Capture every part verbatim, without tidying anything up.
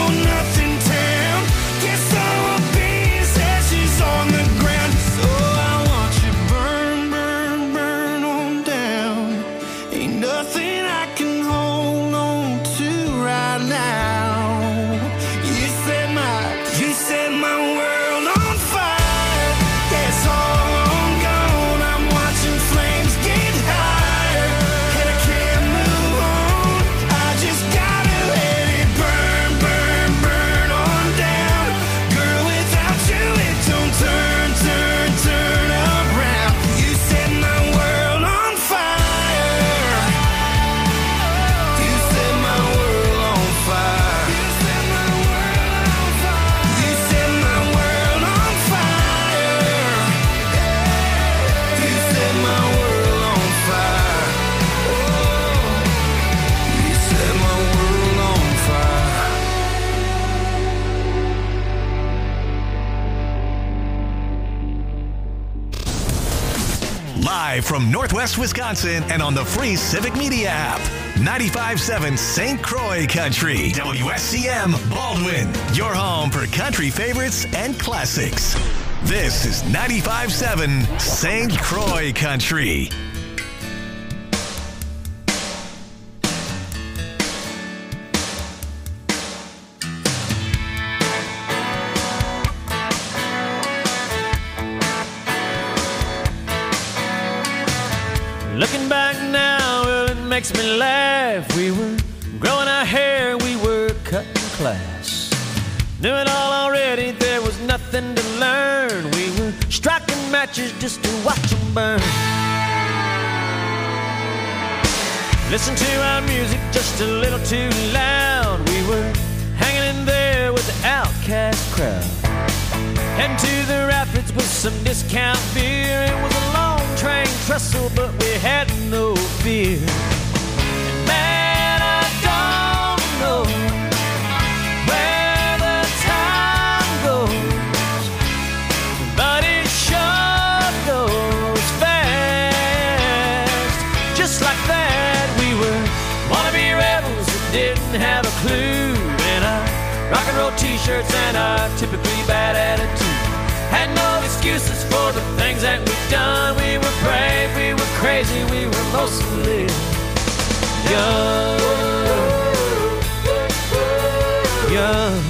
Live from Northwest Wisconsin and on the free Civic Media app. ninety-five point seven Saint Croix Country. W S C M Baldwin. Your home for country favorites and classics. This is ninety-five point seven Saint Croix Country. Looking back now, well, it makes me laugh. We were growing our hair, we were cutting class. Knew it all already, there was nothing to learn. We were striking matches just to watch them burn. Listen to our music just a little too loud. We were hanging in there with the outcast crowd. Heading to the rapids with some discount beer. It was a long train trestle, but we had no fear. And man, I don't know where the time goes, but it sure goes fast. Just like that, we were wannabe rebels that didn't have a clue. And our rock and roll t-shirts and our typically bad attitude had no excuses for the things that we've done. We were brave, we were crazy, we were mostly young. Young.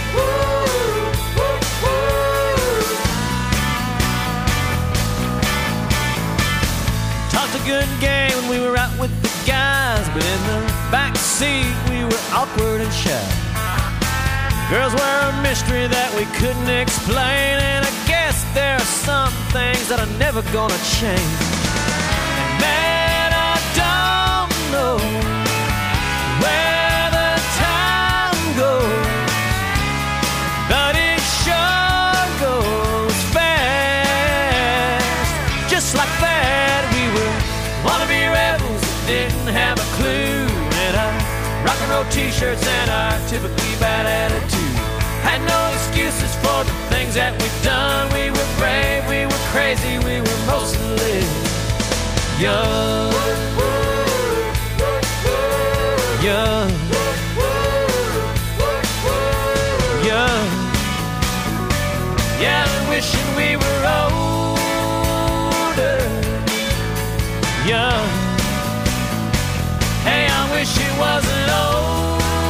Talked a good game when we were out with the guys, but in the back seat we were awkward and shy. Girls were a mystery that we couldn't explain, and I guess there are some things that are never gonna change. And man, I don't know where the time goes, but it sure goes fast. Just like that, we were wannabe rebels that didn't have a clue. And our rock and roll t-shirts and our typically bad attitude had no excuses for the things that we've done. We were brave, we were crazy, we were mostly young. Young. Young. Yeah, I'm wishing we were older. Young. Hey, I wish it wasn't over.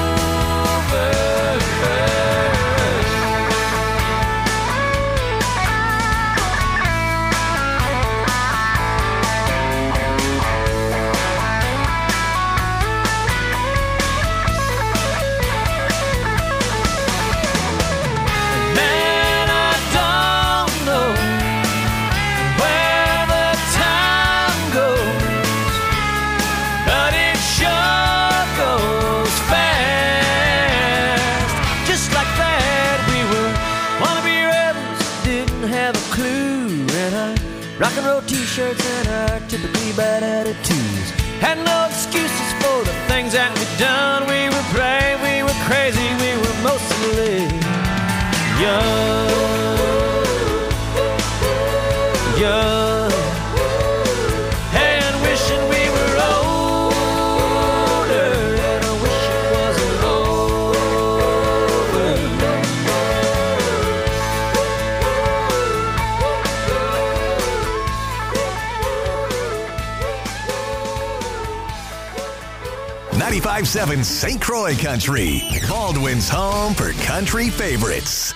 Rock and roll t-shirts and our typically bad attitudes had no excuses for the things that we'd done. We were brave, we were crazy, we were mostly young. Young. Hey, and wishing we were older, and I wish it wasn't over. ninety-five point seven Saint Croix Country, Baldwin's home for country favorites.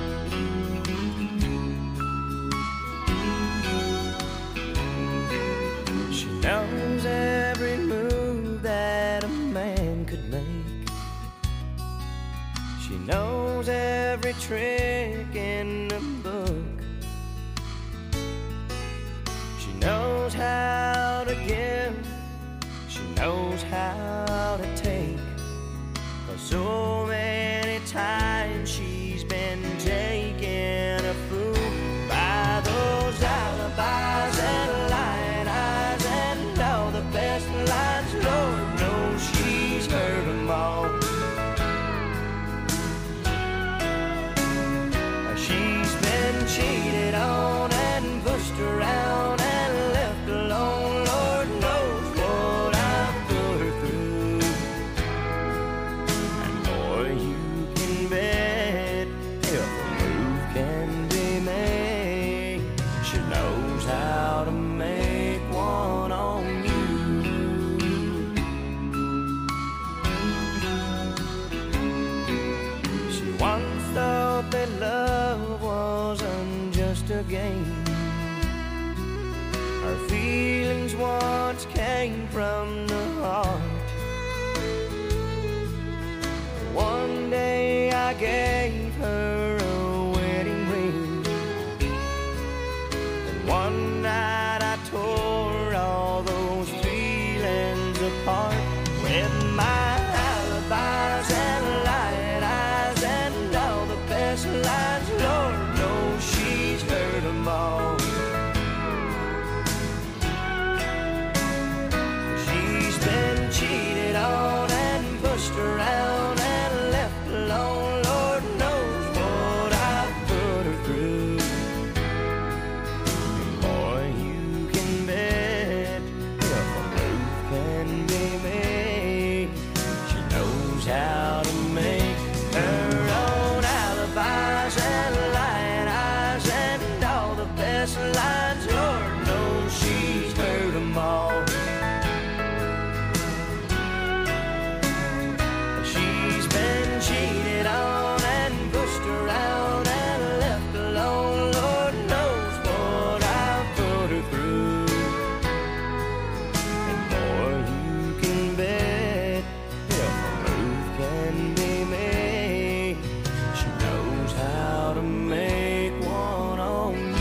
She knows every move that a man could make. She knows every trick in the book. She knows how to give. She knows how to take. For so many times she's been taken a fool by those alibis and lying eyes and all the best lines. Lord knows she's heard them all. She's been cheated on and pushed around and left alone. Lord knows what I've put her through. And boy, you can bet if a move can be made, she knows how to make one on you. She once thought that love wasn't just a game. Her feelings once came from the heart. One day I gave her a wedding ring, and one night I tore all those feelings apart with my alibis and lying eyes and all the best lines. Lord knows she's heard them all. She's been cheated on and pushed around and left alone. Lord knows what I've put her through. And boy, you can bet if a move can be made, she knows how to make her own alibis and lying eyes and all the best lines. Lord knows she's heard them all. She's been cheated on and pushed around and left alone. Lord knows what I've put her through. And boy, you can bet if a move can be made, she knows how to make one on you.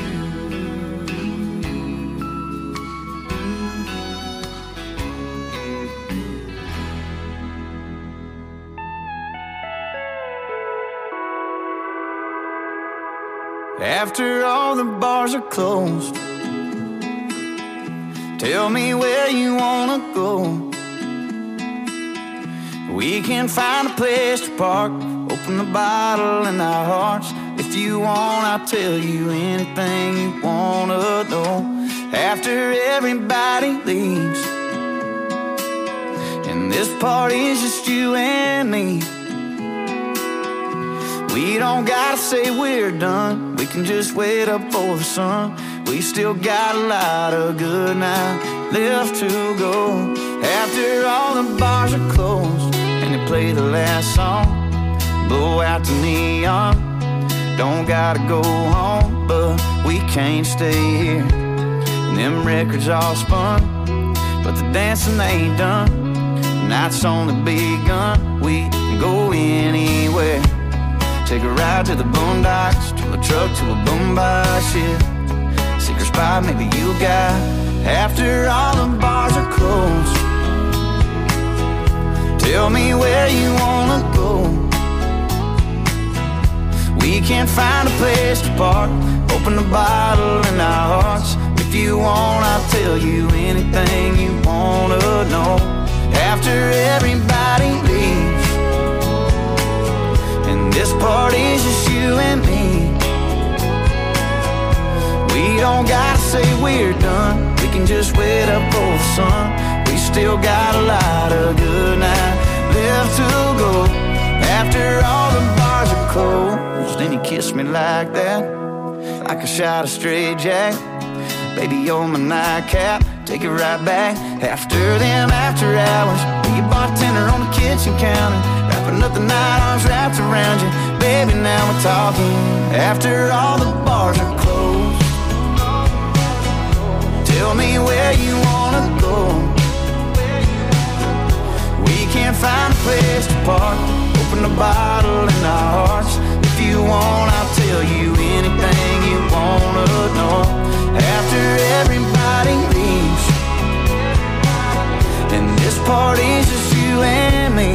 After all the bars are closed, tell me where you wanna go. We can find a place to park, open the bottle in our hearts. If you want, I'll tell you anything you wanna know. After everybody leaves, and this party's just you and me, we don't gotta say we're done. We can just wait up for the sun. We still got a lot of good night left to go. After all the bars are closed and they play the last song, blow out the neon. Don't gotta go home, but we can't stay here. And them records all spun, but the dancing ain't done. The night's only begun. We can go anywhere. Take a ride to the boondocks, to a truck, to a boombox, yeah. Secret spot maybe you got. After all the bars are closed, tell me where you wanna go. We can find a place to park, open the bottle in our hearts. If you want, I'll tell you anything you wanna know. After everybody leaves, and this party's just you and me, we don't gotta say we're done. We can just wait up for the sun. We still got a lot of good night left to go. After all the bars are closed, then you kiss me like that, like a shot of straight jack. Baby, you're my nightcap, take it right back. After them after hours, we bar bartender on the kitchen counter, wrapping up the night, arms wrapped around you. Baby, now we're talking after all the bars are closed. Tell me where you wanna go. We can't find a place to park. Open the bottle in our hearts. If you want, I'll tell you anything you wanna know. After everybody leaves, and this party's just you and me.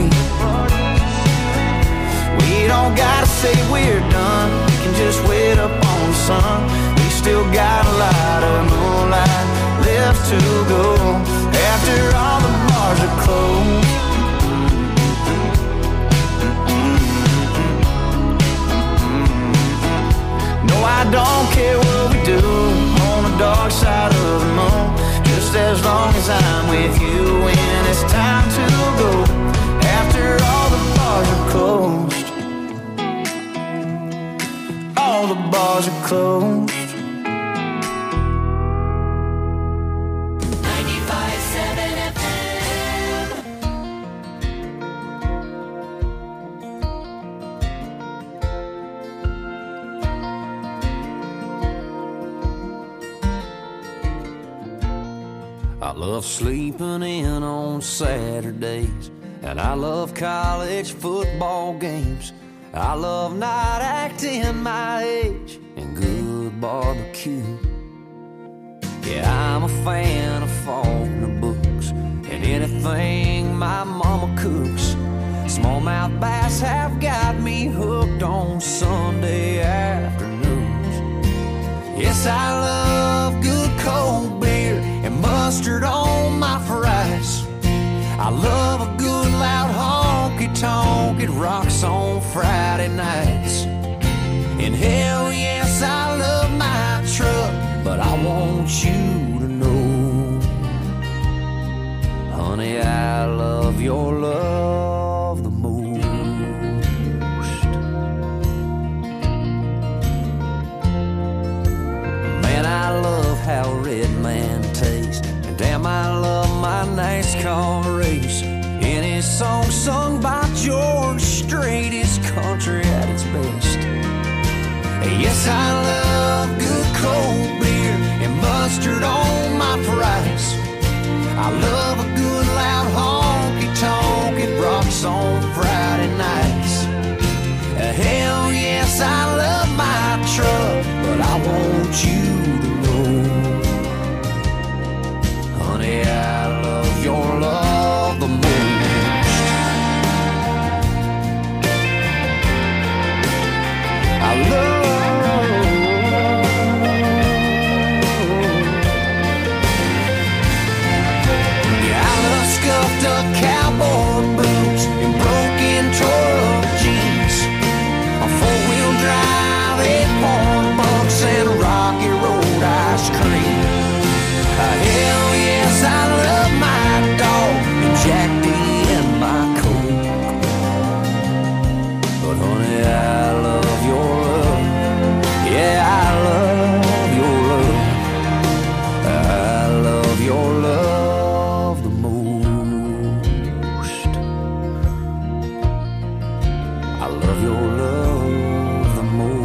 We don't gotta say we're done. We can just wait up on the sun. We still got a lot of moonlight left to go. After all the bars are closed. No, I don't care what we do on the dark side of the moon, just as long as I'm with you when it's time to go. After all the bars are closed, all the bars are closed. I love sleeping in on Saturdays, and I love college football games. I love not acting my age and good barbecue. Yeah, I'm a fan of Faulkner books and anything my mama cooks. Smallmouth bass have got me hooked on Sunday afternoons. Yes, I love good cold beer and mustard on my fries. I love a good loud honky-tonk, it rocks on Friday nights. And hell yes, I love my truck, but I want you to know, honey, I love your love the most. Man, I love how Red Man tastes, and damn, I love my NASCAR race. Any song sung by George Strait is country at its best. Yes, I love good cold beer and mustard on my fries. I love a good loud honky-tonk, it rocks on Friday nights. Hell yes, I love my truck, but I want you to know, honey, I love your love the most. I love, yeah, I love scuffed up cowboy boots and broken tore-up jeans, a four-wheel drive, eight-point bucks, and Rocky Road ice cream. Uh, hell yes, I love my dog and Jack D and my Coke. But honey, I love your love. Yeah, I love your love. I love your love the most. I love your love the most.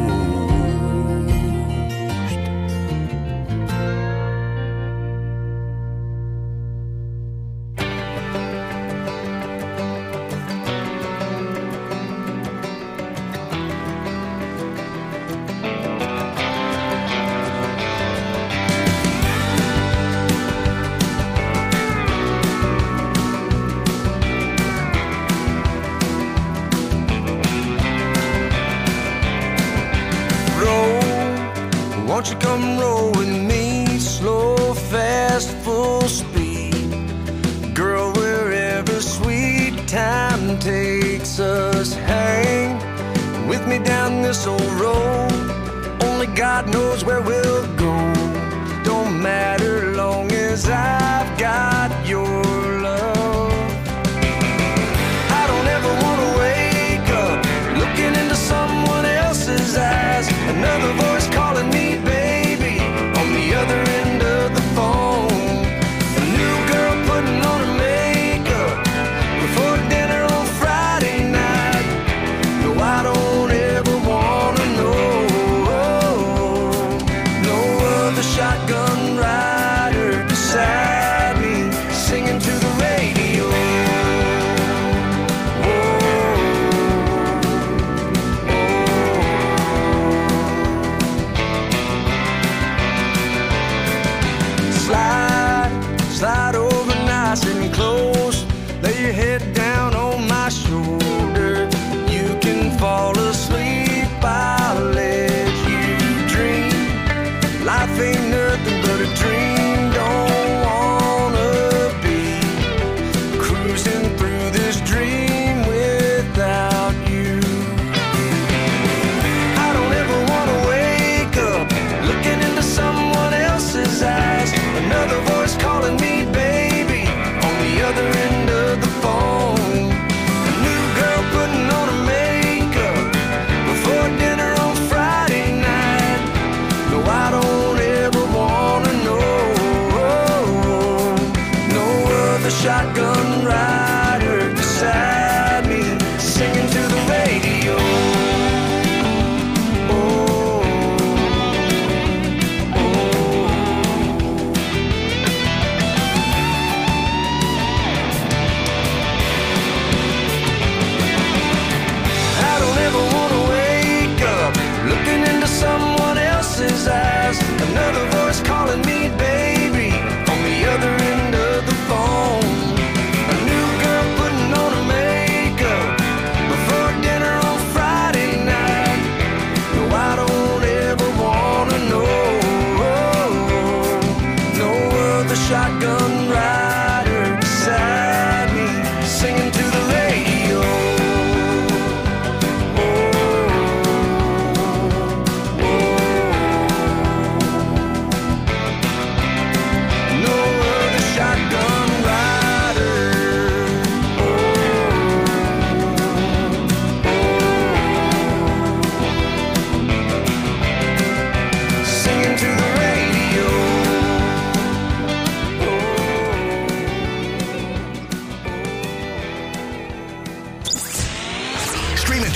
Won't you come roll with me, slow, fast, full speed, girl, wherever sweet time takes us. Hang with me down this old road, only God knows where we'll go. Don't matter long as I've got your love. I don't ever want to wake up looking into someone else's eyes, another voice calling me baby on the other end of the phone. A new girl putting on her makeup,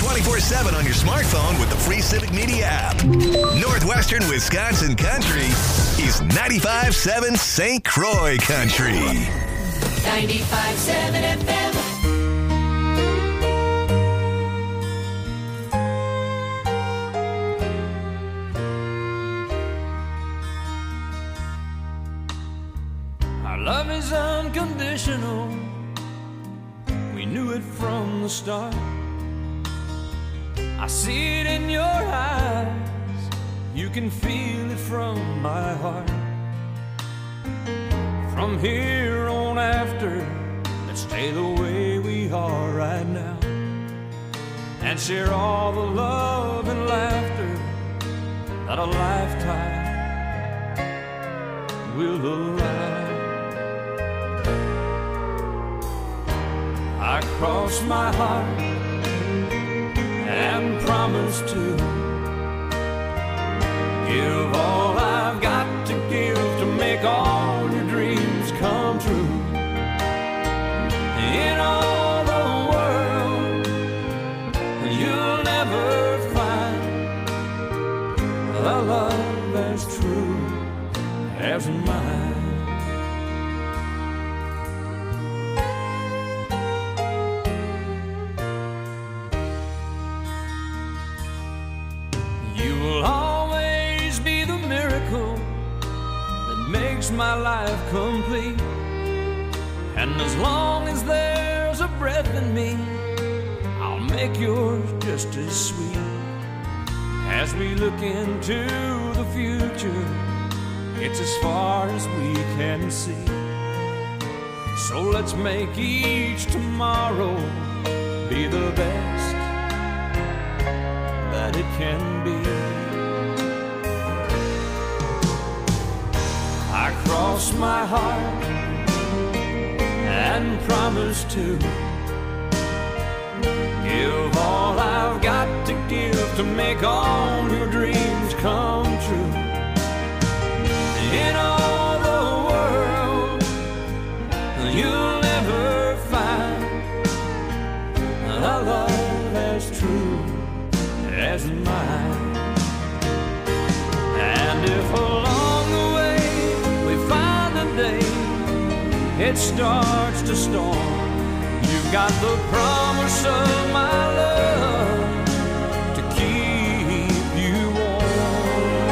twenty-four seven on your smartphone with the free Civic Media app. Northwestern Wisconsin Country is ninety-five seven Saint Croix Country. ninety-five seven F M. Our love is unconditional. We knew it from the start. I see it in your eyes. You can feel it from my heart. From here on after, let's stay the way we are right now and share all the love and laughter that a lifetime will allow. I cross my heart and promise to give all I've got to give to make all your dreams come true. In all the world, you'll never find a love as true as mine. My life complete, and as long as there's a breath in me, I'll make yours just as sweet. As we look into the future, it's as far as we can see. So let's make each tomorrow be the best that it can be. I cross my heart and promise to give all I've got to give to make all your dreams come true. In all the world, you'll never find a love as true as mine. And if along the way it starts to storm, you've got the promise of my love to keep you warm.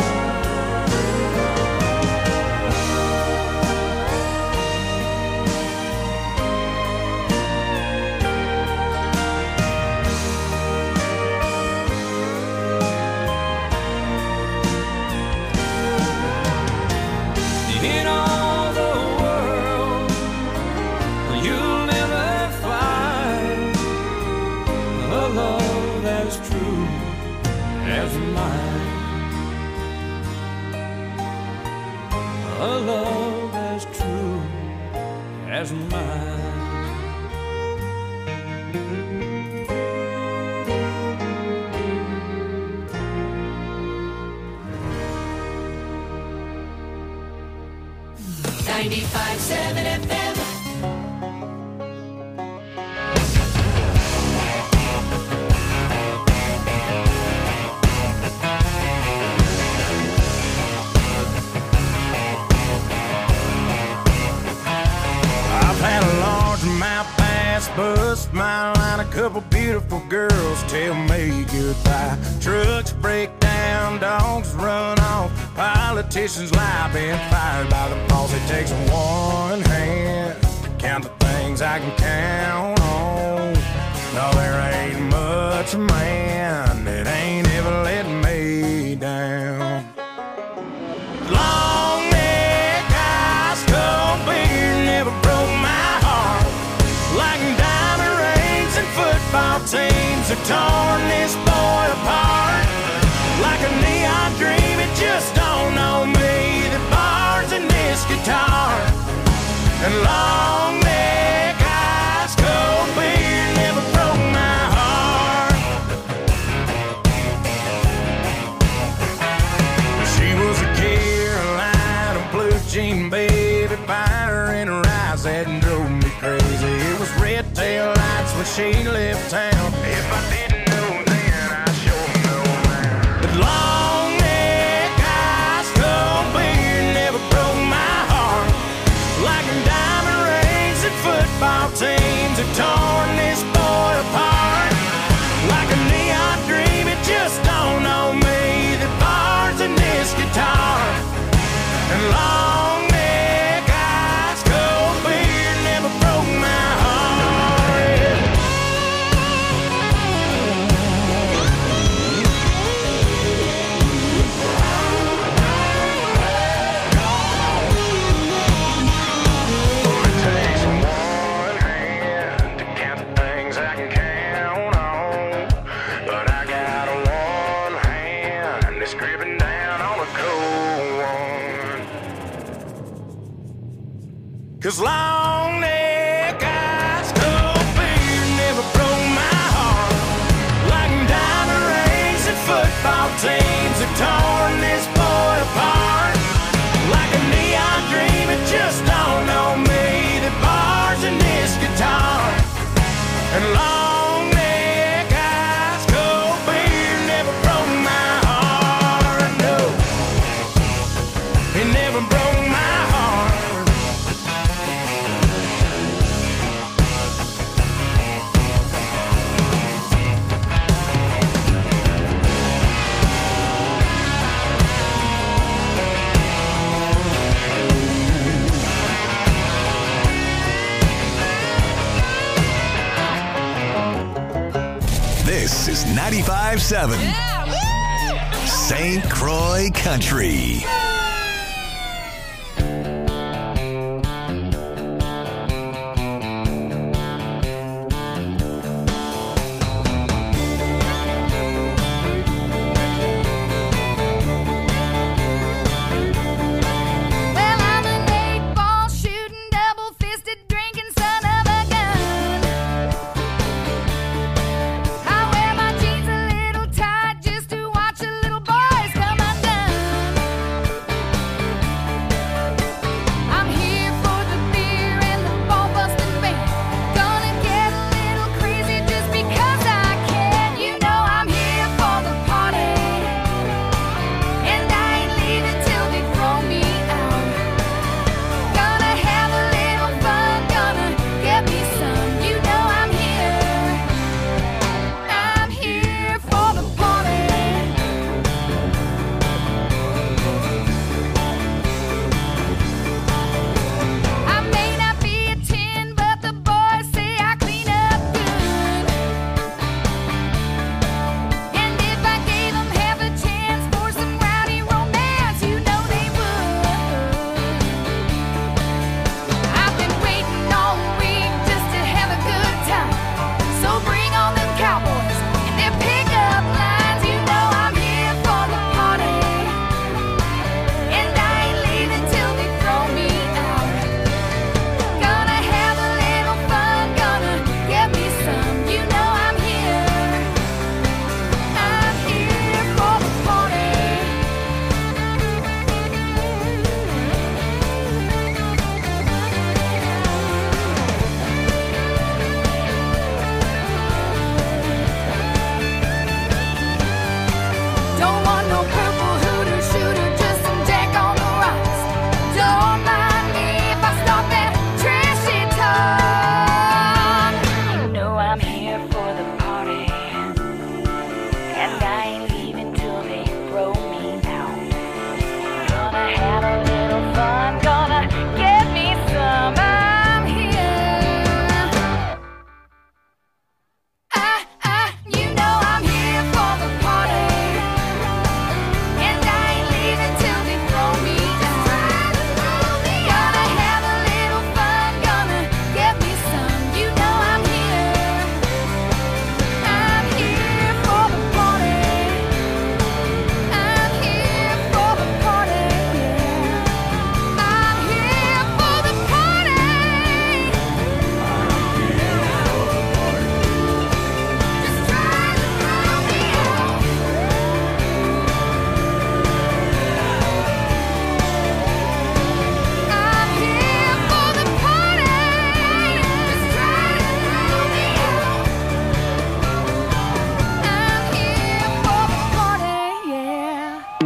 In all the world, you'll never find a love as true as mine. A love as true as mine. ninety-five seven F M. Bust smile and a couple beautiful girls tell me goodbye. Trucks break down, dogs run off, politicians lie, been fired by the boss. It takes one hand to count the things I can count on. No, there ain't much man that ain't ever let me down. Long neck, ice cold beer never broke my heart like diamond rings and football teams have torn this boy apart. Like a neon dream, it just don't know me. The bars in this guitar and long neck, ice cold beer never broke my heart. She was a Carolina blue jean baby, fire in her eyes that drove me crazy. It was red tail lights when she left town. If I didn't know 'cause long neck ice cold beer never broke my heart like diamond rings and football teams have torn this boy apart. Like a neon dream, it just dawned on me that bars in this guitar and long neck ice cold beer never broke my heart. No, it never broke my heart. This is ninety-five seven Saint Croix Country. Well, I'm an eight-ball shooting, double-fisted drinking son of a gun. I wear my jeans a little tight just to watch a little boys come undone. I'm here for the beer and the ball-busting band. Gonna get a little crazy just because I can. You know I'm here for the party, and I ain't leaving till they throw me out. Gonna have a little fun, gonna get me some. You know I'm here. I'm here for the party. I may not be a ten, but the boys say I clean up good. And if I gave them half a chance for some rowdy romance, you know they would. I've been waiting all week just to have a good time. So bring on them cowboys and their pickup lines. You know I'm here for the party, and I ain't leaving till they throw me out. Gonna have a little fun, gonna get me some. You know I'm here. I'm here for the party. Don't want no purple hooter shooter, just some Jack on the rocks. Don't mind me if I start that trashy talk. You know I'm here for the party, and I ain't leaving till they throw me out. Gonna have a little fun, gonna get me some. I'm here. I, I, you know I'm here for the party, and I ain't leaving till they throw me out. Gonna have a little fun, gonna get me some. You know I'm here. I'm here for the party. I'm here for the party. I'm here for the party. Just try to throw me out. I'm here for the party. Just try to throw me out. I'm here for the party, yeah.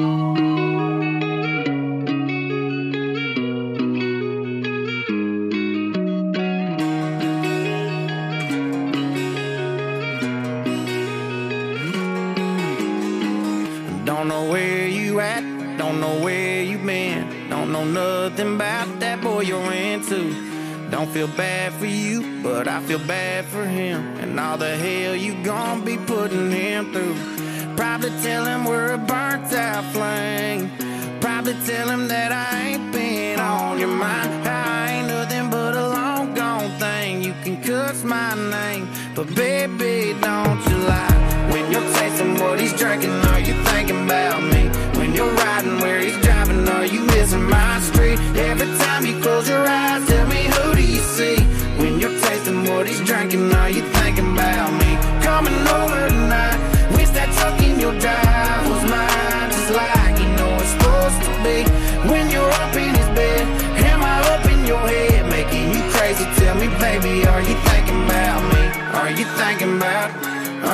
Don't know where you at, don't know where you been. Don't know nothing about that boy you're into. Don't feel bad for you, but I feel bad for him, and all the hell you gon' be putting him through. Probably tell him we're a burnt out flame. Probably tell him that I ain't been on your mind. I ain't nothing but a long gone thing. You can cuss my name, but baby, don't you lie. When you're tasting what he's drinking, are you thinking about me? When you're riding where he's driving, are you missing my street? Every time you close your eyes, tell me who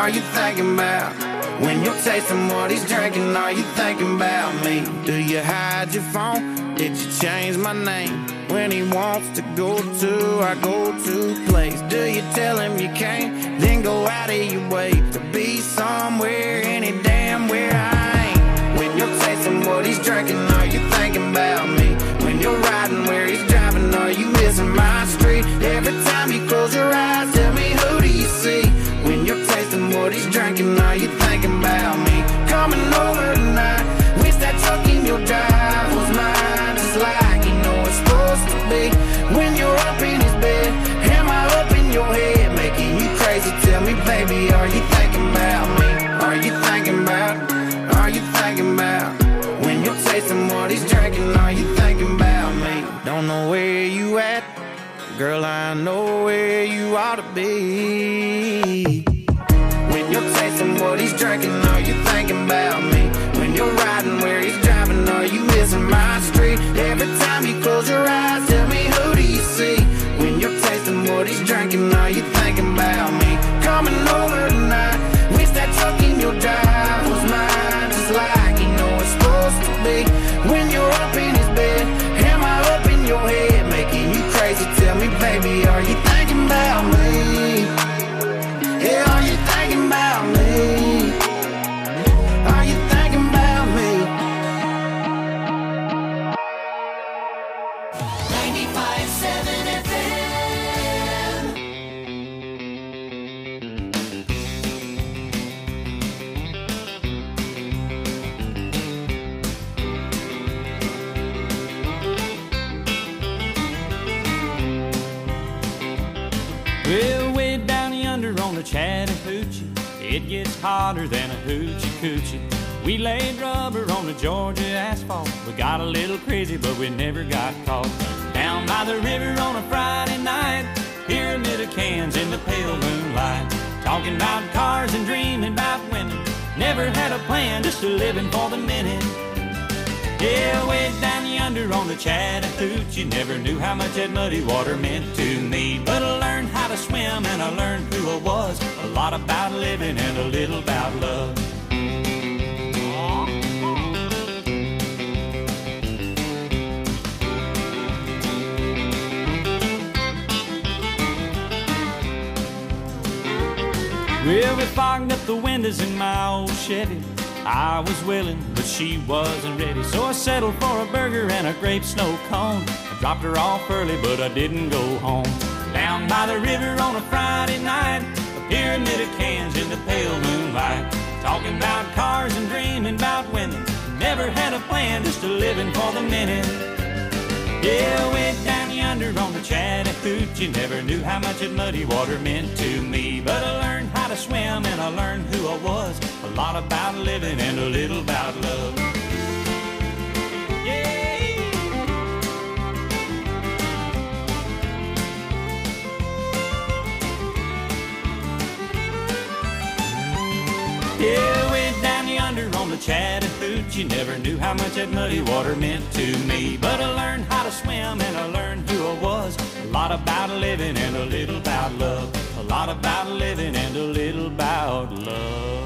are you thinking about? When you're tasting what he's drinking, are you thinking about me? Do you hide your phone? Did you change my name? When he wants to go to our go-to place, do you tell him you can't? Then go out of your way to be somewhere, any damn where I ain't. When you're tasting what he's drinking, are you thinking about me? When you're riding where he's driving, are you missing my street? Every time you close your eyes, tell me, who do you see? When you're tasting what he's drinking, are you thinking about me? Coming over tonight, wish that truck in your drive was mine, just like you know it's supposed to be. When you're up in his bed, am I up in your head, making you crazy? Tell me, baby, are you thinking about me? Are you thinking about, are you thinking about? When you're tasting what he's drinking, are you thinking about me? Don't know where you at, girl, I know where you ought to be. When you're tasting what he's drinking, are you thinking about me? When you're riding where he's driving, are you missing my street? Every time you close your eyes, tell me, who do you see? When you're tasting what he's drinking, are you thinking about me? Coming over tonight, wish that truck in your drive was mine, just like you know it's supposed to be. When you're up in his bed, am I up in your head, making you crazy? Tell me, baby, are you thinking about me? Yeah, are you thinking about me? Are you thinking about me? ninety-five seven F M. Well, way down yonder on the Chattahoochee, it gets hotter than a hoochie coochie. We laid rubber on the Georgia asphalt. We got a little crazy, but we never got caught. Down by the river on a Friday night, pyramid of cans in the pale moonlight. Talking about cars and dreaming about women. Never had a plan, just a living for the minute. Yeah, way down yonder on the Chattahoochee, never knew how much that muddy water meant to me. But I learned how to swim and I learned who I was. A lot about living and a little about love. Well, we fogged up the windows in my old Chevy. I was willing, but she wasn't ready. So I settled for a burger and a grape snow cone. I dropped her off early, but I didn't go home. Down by the river on a Friday night, a pyramid of cans in the pale moonlight. Talking about cars and dreaming about women. Never had a plan, just a living for the minute. Yeah, way down yonder on the Chattahoochee, never knew how much that muddy water meant to me. But I learned how to swim and I learned who I was. A lot about living and a little about love. Yeah. Yeah, way down yonder on the Chattahoochee, never knew how much that muddy water meant to me. But I learned how to swim and I learned who I was. A lot about living and a little about love. A lot about living and a little about love.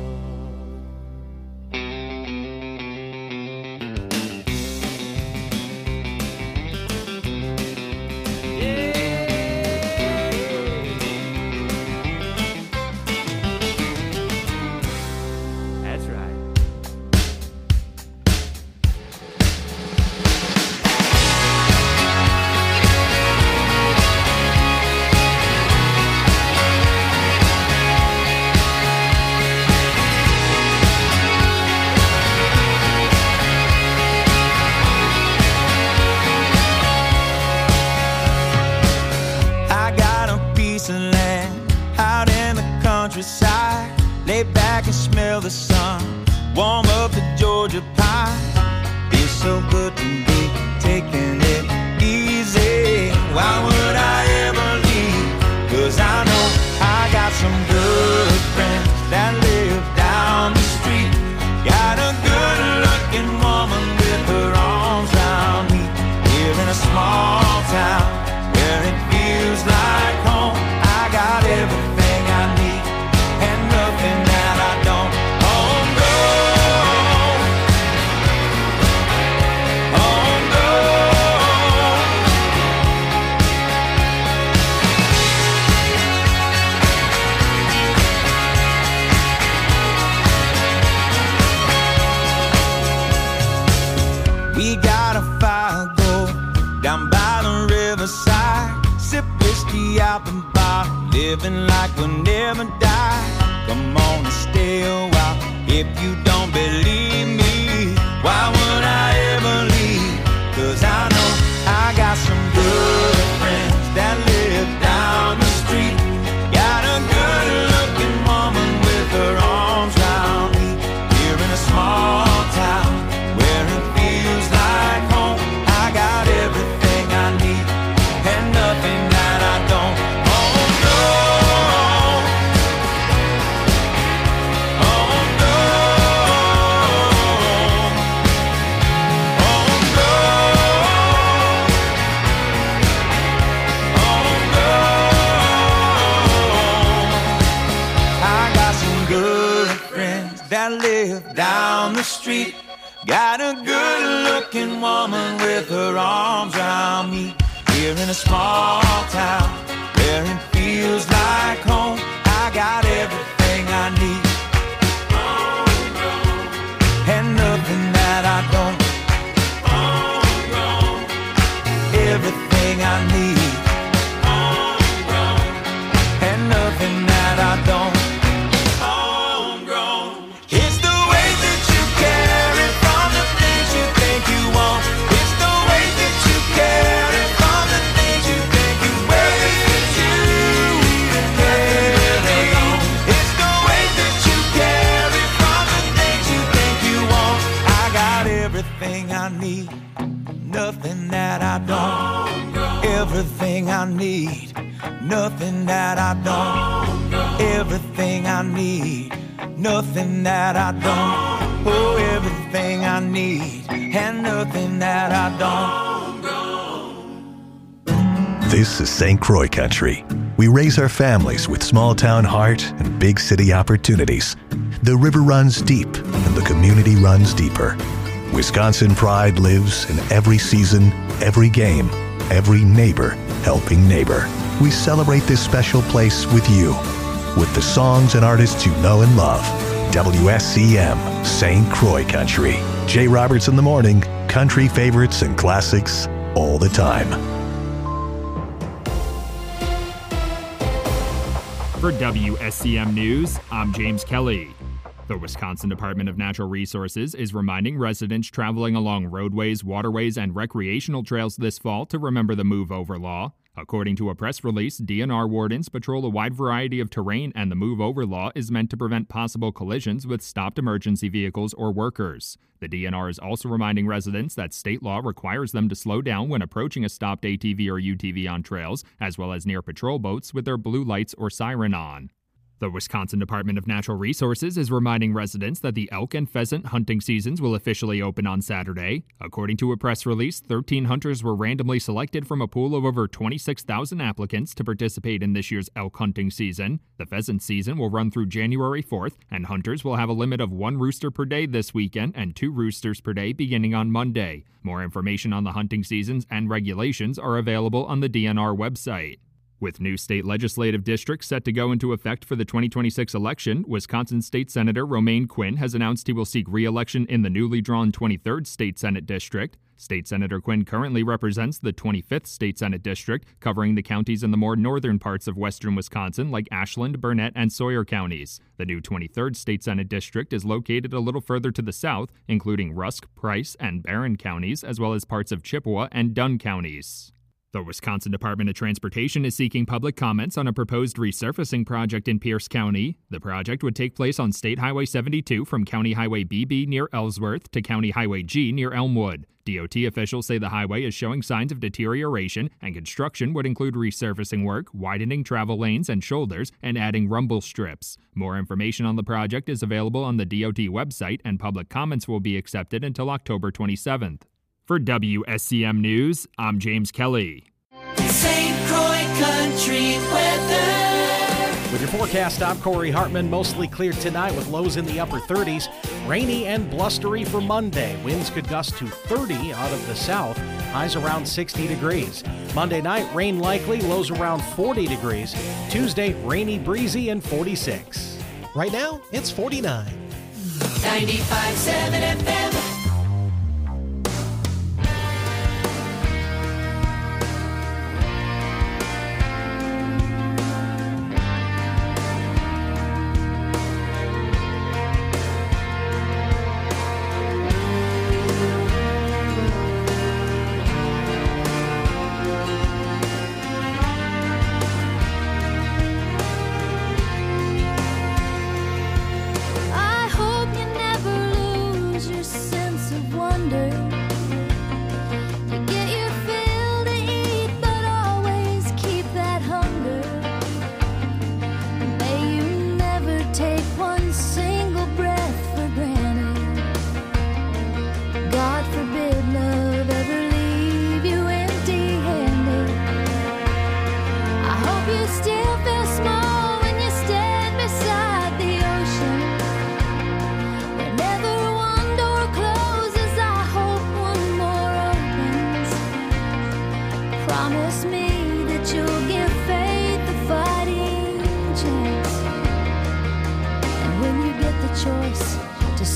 Lay back and smell the sun, warm up the Georgia pie. Feels so good to be taking it easy. Why would I ever leave? Cause I know I got some good friends that live down the street. Got a good looking woman with her arms round me. Here in a small town where it feels like home. I got everything I need and nothing We got a fire go down by the riverside. Sip whiskey out the bar, living like we'll never die. Come on and stay a while. If you don't believe me, why would I ever leave? Cause I know I got some good friends that live down the street. Got a good looking woman with her arms round me. Here in a small town where it feels like home. I got everything I need and nothing that I don't. Oh no, oh no, oh no, oh no. I got some good friends that live down the street. Got a good looking woman with her arms around me. Here in a small town where it feels like home. I got everything I need and nothing that I don't. Everything I need and nothing that I don't. It's the way that you carry from the things you think you want. It's the way that you carry from the things you think you wear. It's you that carry on. It's the way that you carry from the things you think you want. I got everything I need, nothing that I don't. Everything I need, nothing that I don't. Everything I need, nothing that I don't. Oh, everything I need and nothing that I don't. This is Saint Croix Country. We raise our families with small town heart and big city opportunities. The river runs deep and the community runs deeper. Wisconsin pride lives in every season, every game, every neighbor helping neighbor. We celebrate this special place with you, with the songs and artists you know and love. W S C M, Saint Croix Country. Jay Roberts in the morning, country favorites and classics all the time. For W S C M News, I'm James Kelly. The Wisconsin Department of Natural Resources is reminding residents traveling along roadways, waterways, and recreational trails this fall to remember the Move Over law. According to a press release, D N R wardens patrol a wide variety of terrain, and the Move Over law is meant to prevent possible collisions with stopped emergency vehicles or workers. The D N R is also reminding residents that state law requires them to slow down when approaching a stopped A T V or U T V on trails, as well as near patrol boats with their blue lights or siren on. The Wisconsin Department of Natural Resources is reminding residents that the elk and pheasant hunting seasons will officially open on Saturday. According to a press release, thirteen hunters were randomly selected from a pool of over twenty-six thousand applicants to participate in this year's elk hunting season. The pheasant season will run through January fourth, and hunters will have a limit of one rooster per day this weekend and two roosters per day beginning on Monday. More information on the hunting seasons and regulations are available on the D N R website. With new state legislative districts set to go into effect for the twenty twenty-six election, Wisconsin State Senator Romaine Quinn has announced he will seek re-election in the newly drawn twenty-third State Senate District. State Senator Quinn currently represents the twenty-fifth State Senate District, covering the counties in the more northern parts of western Wisconsin like Ashland, Burnett, and Sawyer counties. The new twenty-third State Senate District is located a little further to the south, including Rusk, Price, and Barron counties, as well as parts of Chippewa and Dunn counties. The Wisconsin Department of Transportation is seeking public comments on a proposed resurfacing project in Pierce County. The project would take place on State Highway seventy-two from County Highway B B near Ellsworth to County Highway G near Elmwood. D O T officials say the highway is showing signs of deterioration, and construction would include resurfacing work, widening travel lanes and shoulders, and adding rumble strips. More information on the project is available on the D O T website, and public comments will be accepted until October twenty-seventh. For W S C M News, I'm James Kelly. Saint Croix Country weather. With your forecast, I'm Corey Hartman. Mostly clear tonight with lows in the upper thirties. Rainy and blustery for Monday. Winds could gust to thirty out of the south. Highs around sixty degrees. Monday night, rain likely. Lows around forty degrees. Tuesday, rainy, breezy, and forty-six. Right now, it's forty-nine. ninety-five point seven F M.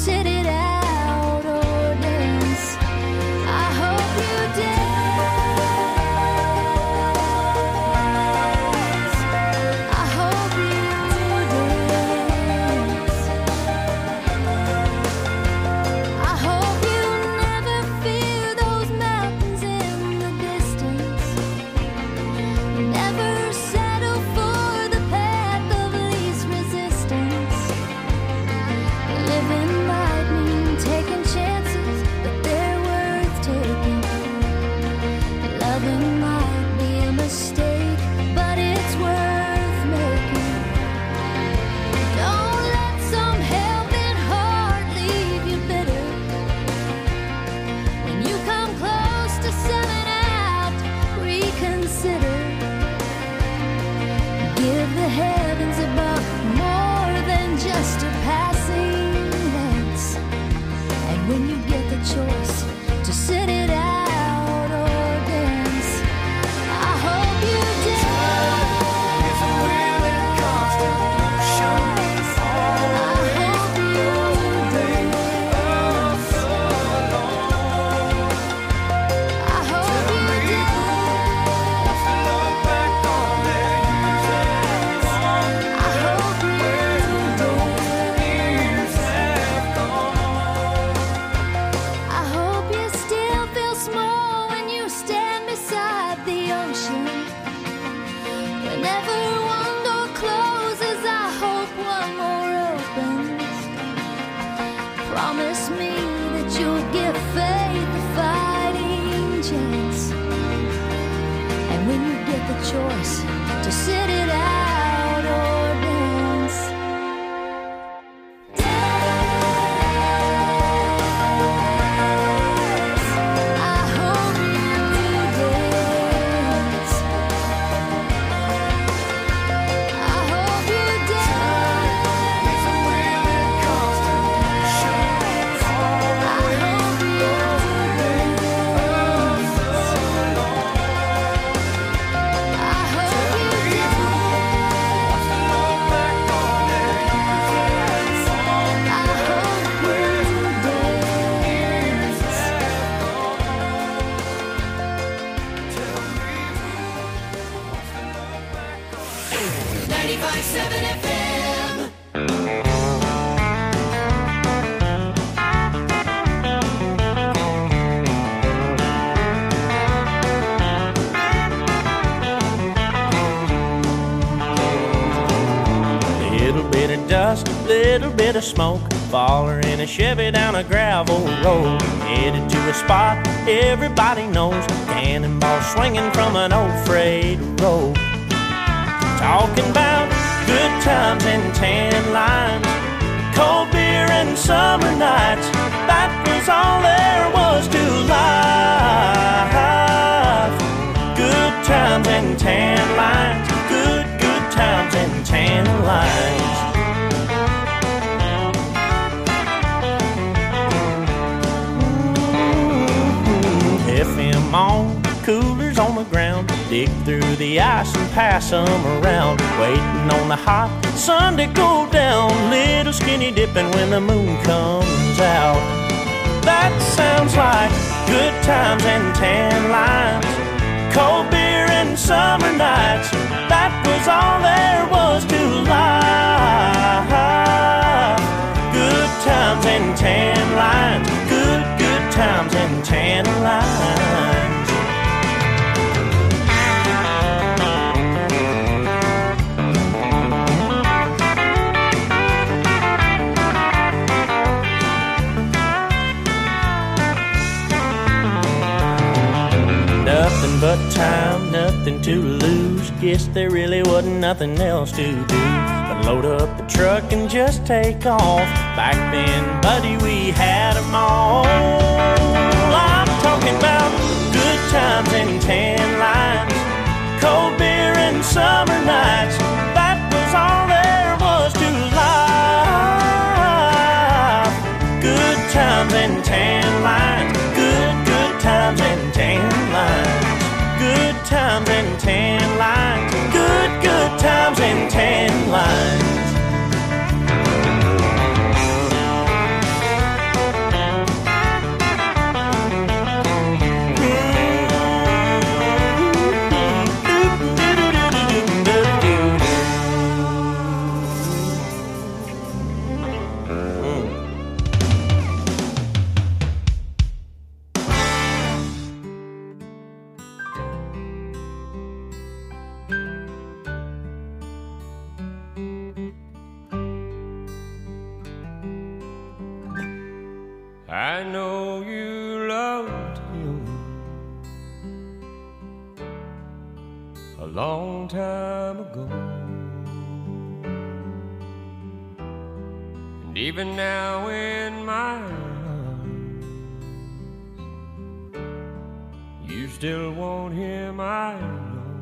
sit it out or dance. I hope you dance. I hope you dance. I hope you never fear those mountains in the distance. Never settle for the path of least resistance. Living might mean taking chances, but they're worth taking. Loving might be a mistake, but it's worth making. Don't let some helping heart leave you bitter. When you come close to selling out, reconsider. Give the heavens above more than just a passing glance. And when you get the choice to sit it out or dance, I hope you dance. It's a willing constant motion. I hope you dance. I hope you dance. Look back on their years have gone. I hope you Years have gone. I hope you still feel small when you stand beside the ocean. Whenever one door closes, I hope one more opens. Promise me that you'll give faith a fighting chance. And when you get the choice to sit it out or dance, I hope you dance. I hope you dance. It's a willing constant motion. I hope you dance. I hope you dance. Look back on their years have gone. I hope you dance. ninety-five point seven F M. Little bit of dust, little bit of smoke, faller in a Chevy down a gravel road, headed to a spot everybody knows, cannonball swinging from an old freight road. Talking about good times and tan lines, cold beer and summer nights, that was all there was to life. Good times and tan lines, good, good times and tan lines. F M on, coolers on the ground, dig through the ice and pass them around, waiting on the hot sun to go down, little skinny dipping when the moon comes out. That sounds like good times and tan lines, cold beer and summer nights, that was all there was to life. Good times and tan lines, good, good times and tan lines. Nothing but time, nothing to lose. Guess there really wasn't nothing else to do but load up the truck and just take off. Back then, buddy, we had them all. I'm talking about good times and tan lines, cold beer and summer nights, that was all there was to life. Good times and tan lines, good, good times and tan lines. Good times and tan lines, good, good times and tan lines. I know you loved him a long time ago. And even now in my arms, you still want him, I know.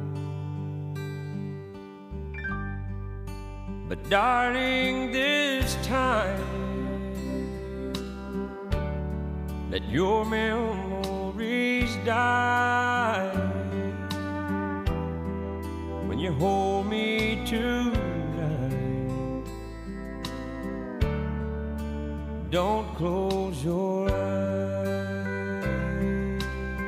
But darling, this time let your memories die. When you hold me tonight, don't close your eyes.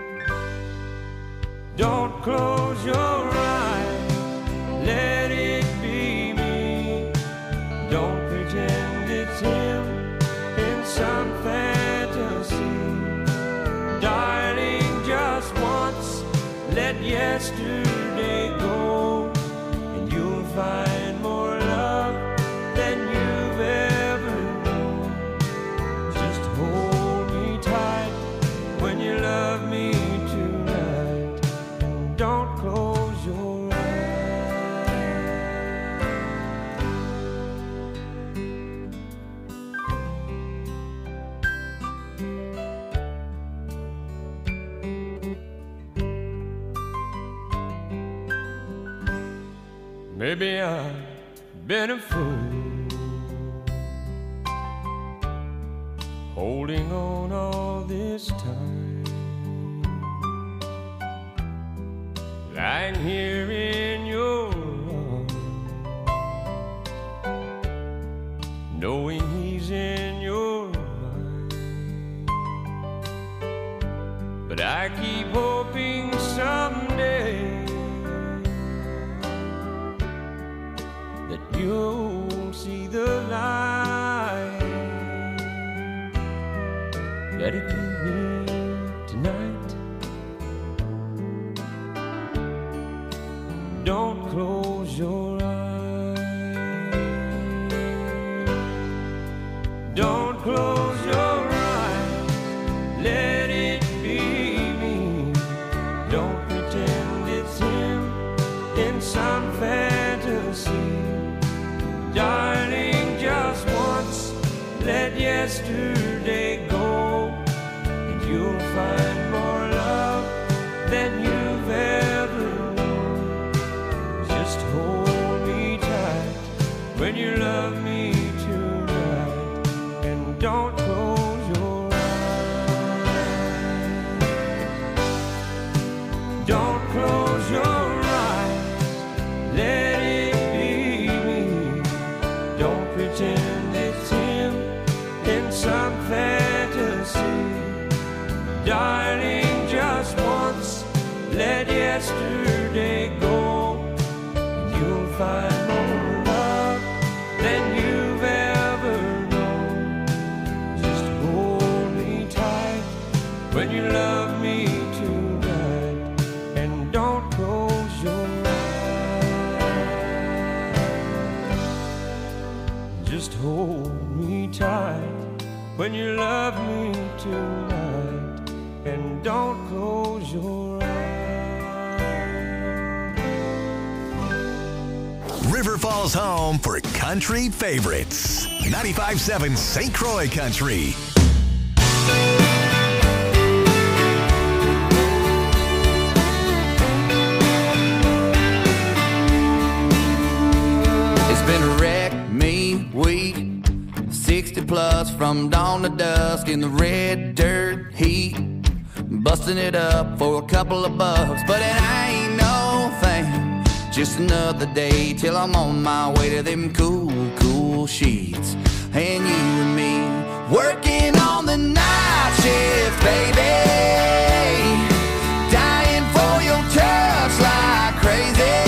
Don't close your eyes. Let it be me. Don't pretend it's him in some fantasy. Darling, just once, let yesterday go, and you'll find more love than you've ever known. Just hold me tight when you love me tonight, and don't close your eyes. Maybe I've been a fool, holding on all this time, lying here in your arms, knowing he's in your mind. But I keep hoping someday you'll see the light. Let it be me tonight. Don't close your eyes. Don't close your eyes. Let it be me. Don't pretend it's him in some fantasy. Darling, just once, let yesterday go, and you'll find more love than you've ever known. Just hold me tight when you love me tonight, and don't close your eyes. Don't close your eyes. Let it pretend it's him in some fantasy. Darling, just once, let yesterday go, and you'll find more love than you've ever known. Just hold me tight when you love me tonight, and don't close your eyes. Just hold me tight when you love me tonight, and don't close your eyes. River Falls home for country favorites. ninety-five point seven Saint Croix Country. It's been a wreck me week, sixty plus from dawn to dusk in the red dirt heat, busting it up for a couple of bucks, but it ain't no thing, just another day till I'm on my way to them cool, cool sheets, and you and me working on the night shift, baby, dying for your touch like crazy,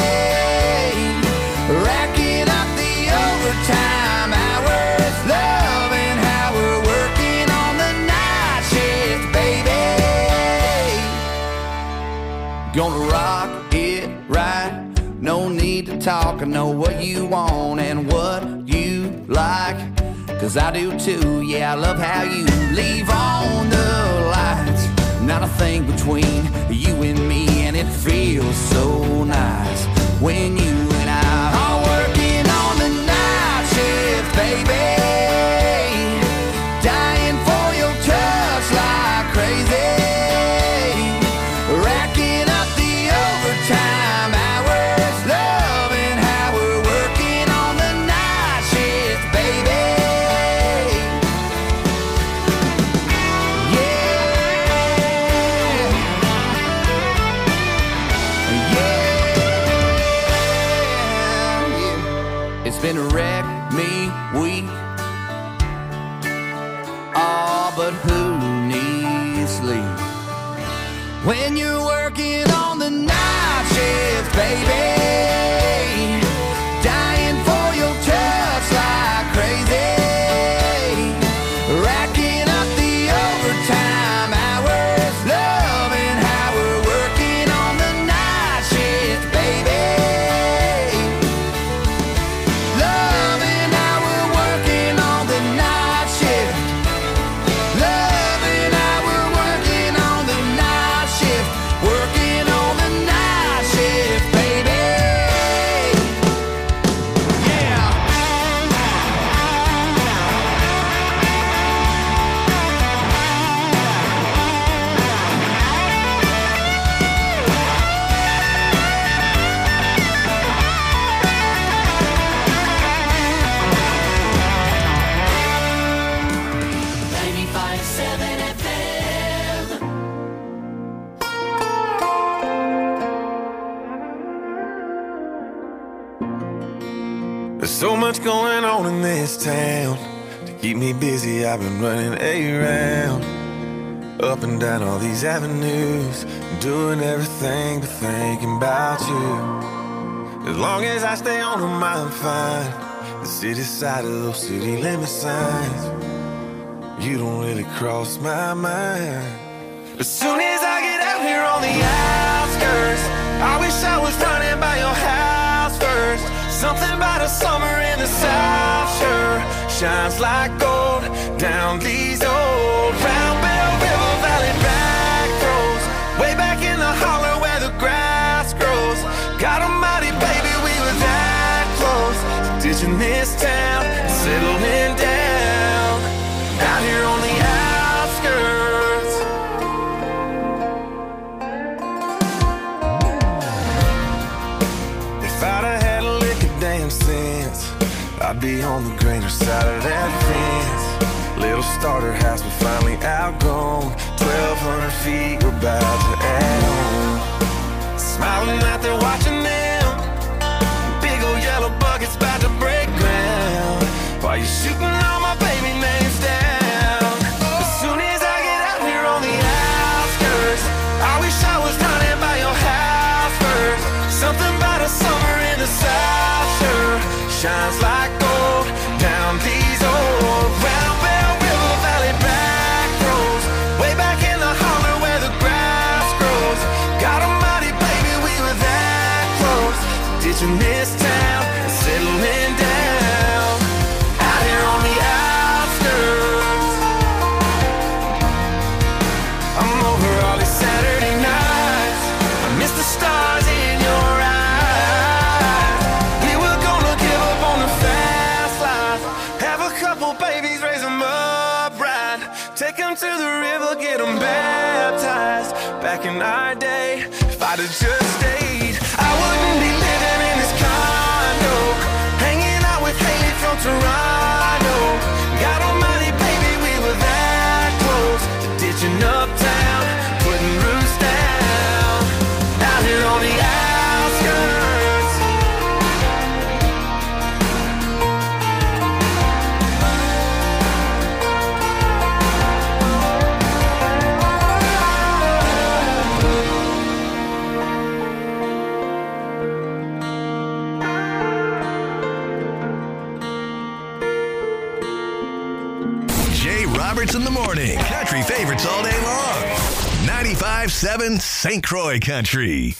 racking up the overtime hours, loving how we're working on the night shift, baby. Gonna rock it right, no need to talk, I know what you want and what you like, 'cause I do too, yeah, I love how you leave on the lights. Not a thing between you and me, and it feels so nice when you and I are working on the night shift, baby. Dying for your touch like crazy. Racking up the overtime hours, loving how we're working on the night shift, baby. It's been a wreck me week. Oh, but who needs sleep when you're working on the night shift, baby? Dying for your touch like crazy. Racking up the overtime hours, loving how we're working on the night shift, baby. Loving how we're working on the night shift. Loving how we're working on the night shift. Working on the night shift, baby. Yeah. ninety-five seven F M. There's so much going on in this town. To keep me busy, I've been running around, up and down all these avenues, doing everything but thinking about you. As long as I stay on them, I'm fine. The city side of those city limit signs, you don't really cross my mind. As soon as I get out here on the outskirts, I wish I was running by your house first. Something about a summer in the South sure shines like gold down these old Round Bell River Valley back roads, way back in the holler where the grass grows. God almighty, baby, we were that close to ditching this town and settling down out here on the outskirts. If I'd have had a lick of damn sense, I'd be on the greener side of that fence. Little starter house, but finally outgrown. Twelve hundred feet, we're about to add on. Smiling out there watching them, big old yellow buckets about to break ground, while you're shooting all my baby names down. As soon as I get out here on the outskirts, I wish I was running by your house first. Something about a summer in the South sure shines like gold down these old Round Bell River Valley back roads, way back in the holler where the grass grows. God almighty, baby, we were that close to ditching this town and settling down out here on the outskirts. I'm over all these Saturday nights, I miss the stars in your eyes. We were gonna give up on the fast life, have a couple babies, raise them up right, take them to the river, get them baptized. Back in our day, if I'd have just stayed, I wouldn't be living in this condo, hanging out with Haley from Toronto. God almighty, baby, we were that close to ditching uptown, putting roots down out here on the outskirts. Jay Roberts in the morning. Country favorites all day long. ninety-five seven Saint Croix Country.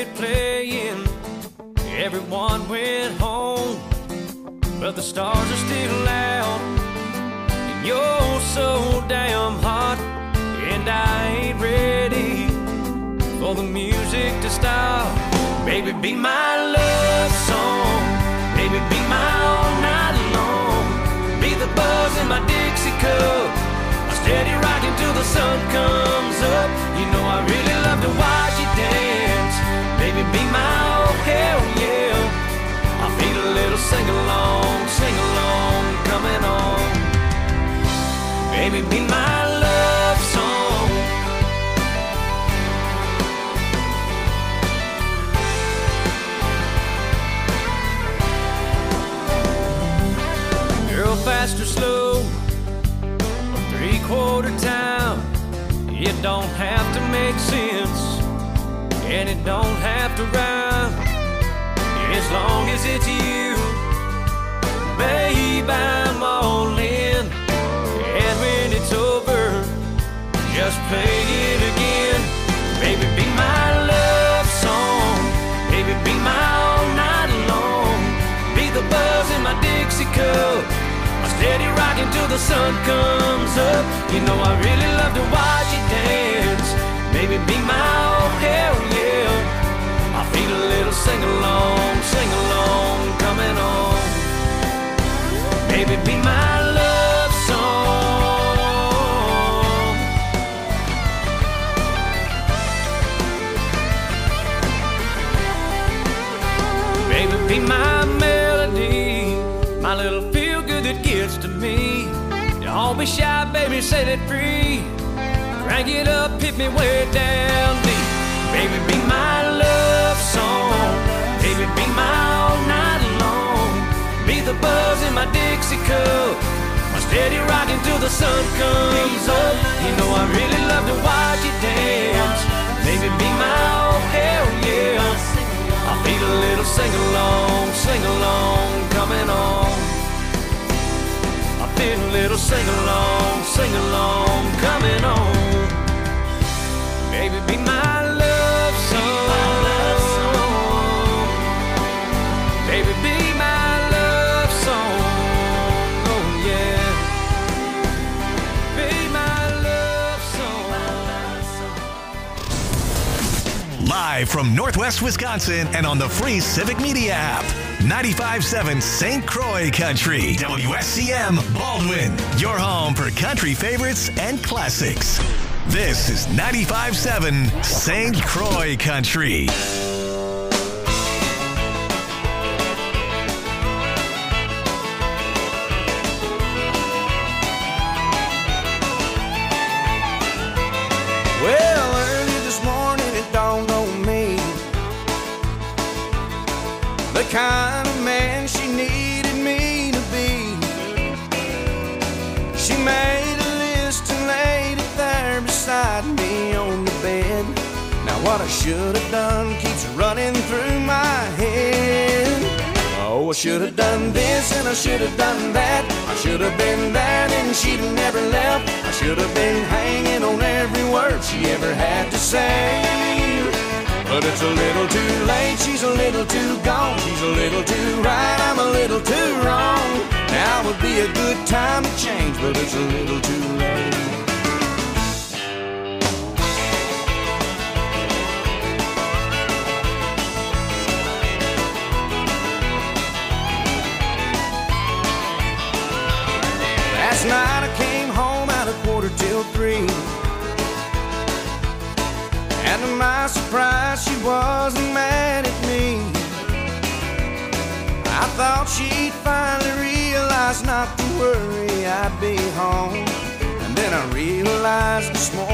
quit playing. Everyone went home, but the stars are still out. And you're so damn hot, and I ain't ready for the music to stop. Baby, be my love song. Baby, be my all night long. Be the buzz in my Dixie cup, a steady rocking till the sun comes up. You know I really love to watch you dance. Baby, be my oh hell yeah. I feel a little sing-along, sing-along coming on. Baby, be my love song. Girl, fast or slow, or three-quarter time, it don't have to make sense, and it don't have to rhyme, as long as it's you. Babe, I'm all in, and when it's over, just play it again. Baby, be my love song. Baby, be my all night long. Be the buzz in my Dixie cup, a steady rocking till the sun comes up. You know I really love to watch you dance. Baby, be my oh hell yeah. I feel a little sing-along, sing-along coming on. Baby, be my love song. Baby, be my melody, my little feel-good that gets to me. Don't be shy, baby, set it free. Crank it up, hit me way down deep. Baby, be my love song. Baby, be my all night long. Be the buzz in my Dixie cup, my steady rocking till the sun comes up. You know I really love to watch you dance. Baby, be my oh hell yeah. I feel a little sing-along, sing-along coming on. I feel a little sing-along, sing-along coming on. Baby, be my love song. Baby, be my love song. Oh yeah. Be my love song. Live from Northwest Wisconsin and on the free Civic Media app. ninety-five point seven Saint Croix Country. W S C M Baldwin. Your home for country favorites and classics. This is ninety-five point seven Saint Croix Country. Well, early this morning it dawned on me the kind of man she needed me to be. She made a list and laid it there beside me on the bed. Now what I should have done keeps running through my head. Oh, I should have done this and I should have done that. I should have been there and she'd have never left. I should have been hanging on every word she ever had to say. But it's a little too late, she's a little too gone. She's a little too right, I'm a little too wrong. Now would be a good time to change, but it's a little too late. Last night I came home at a quarter till three, and to my surprise she wasn't mad at me. I thought she'd finally realize not to worry, I'd be home. And then I realized this morning